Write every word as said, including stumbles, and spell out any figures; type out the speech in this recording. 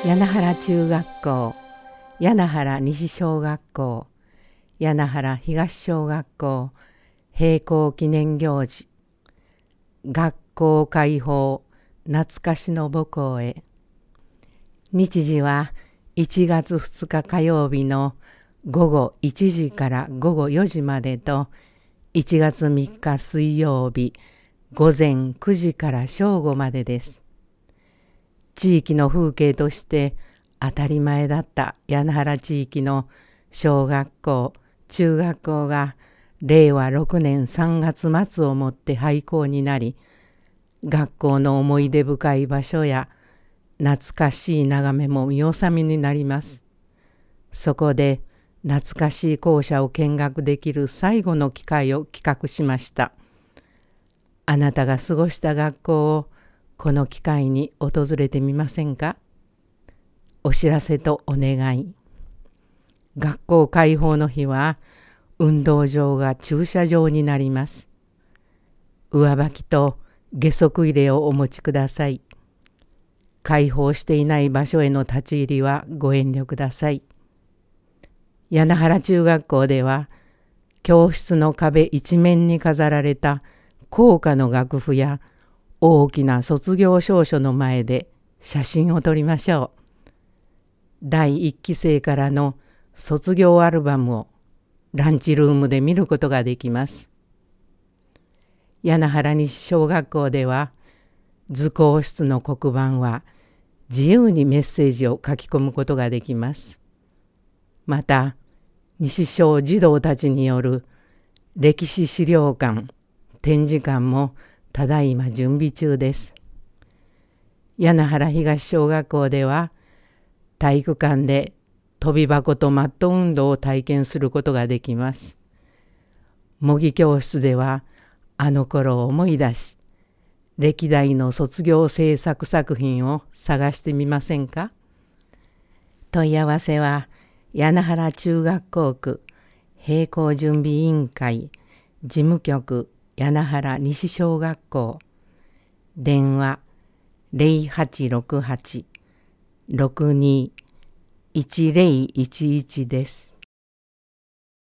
柳原中学校、柳原西小学校、柳原東小学校閉校記念行事、学校開放懐かしの母校へ。日時はいちがつふつか火曜日のごごいちじからごごよじまでと、いちがつみっか水曜日ごぜんくじから正午までです。地域の風景として当たり前だった柳原地域の小学校、中学校がれいわろくねんさんがつまつをもって廃校になり、学校の思い出深い場所や懐かしい眺めも見納めになります。そこで懐かしい校舎を見学できる最後の機会を企画しました。あなたが過ごした学校をこの機会に訪れてみませんか。お知らせとお願い。学校開放の日は運動場が駐車場になります。上履きと下足入れをお持ちください。開放していない場所への立ち入りはご遠慮ください。柳原中学校では教室の壁一面に飾られた校歌の楽譜や大きな卒業証書の前で写真を撮りましょう。だいいっきせいからの卒業アルバムをランチルームで見ることができます。柳原西小学校では図工室の黒板は自由にメッセージを書き込むことができます。また西小児童たちによる歴史資料館、展示館もただいま準備中です。柳原東小学校では体育館で跳び箱とマット運動を体験することができます。模擬教室ではあの頃を思い出し、歴代の卒業制作作品を探してみませんか。問い合わせは柳原中学校区閉校準備委員会事務局柳原西小学校、電話ゼロはちろくはち ろくに いちゼロいちいちです。